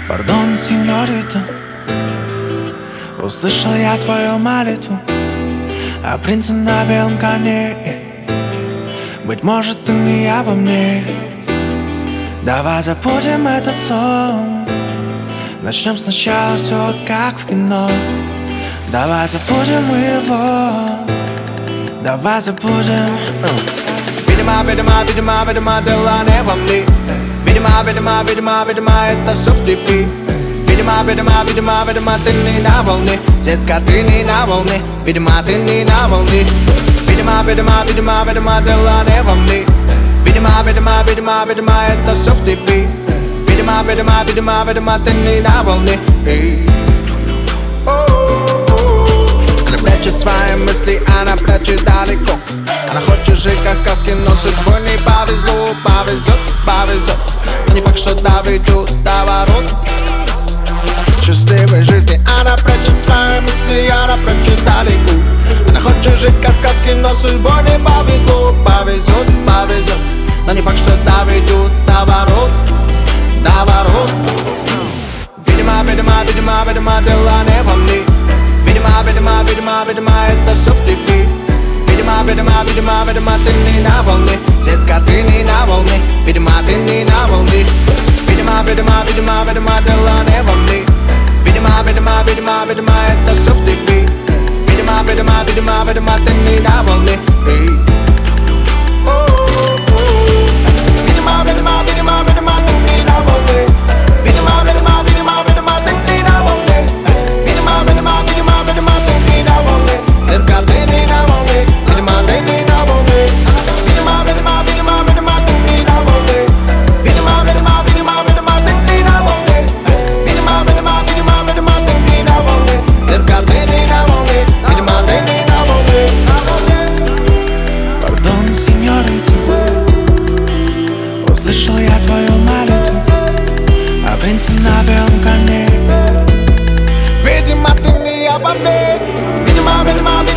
Пардон, сеньорита, услышал я твою молитву о принце на белом коне. Быть может, ты не обо мне. Давай забудем этот сон, начнем сначала все как в кино. Давай забудем его, давай забудем. Видимо, дела не во мне. Видимо, это все в тебе. Видимо, ты не на волне. Детка, ты не на волне. Видимо, ты не на волне. Видимо, дела не во мне. Видимо, это все в тебе. Видимо, ты не на волне. Она прячет свои мысли, она прячет далеко. Она хочет жить как сказки, но судьбой не повезло. Повезет, но не факт, что доведет до ворот счастливой жизни. Она прячет свои мысли, она прячет далеко. Она хочет жить как сказки, но судьбой не повезло. Повезет, но не факт, что доведет до ворот. Видимо, дела не во мне. Видимо, это все в тебе. Видимо, ты не на волне. Детка, ты не на волне. Видимо, ты не на волне. Видимо, дела не во мне. Видимо, это все в тебе. Видимо, ты не на волне. Видимо, ты не на волне. Видимо, ты не на волне. Видимо, ты не на волне. Детка, ты не на волне. Видимо, ты не на волне. Видимо, ты не на волне. Видимо, ты не на волне. Видимо, ты не на волне. Детка, ты не на волне. Видимо, ты не на волне. Пардон, сеньорита, услышал я твою молитву о принце на белом коне. Видимо, ты не обо мне. Видимо,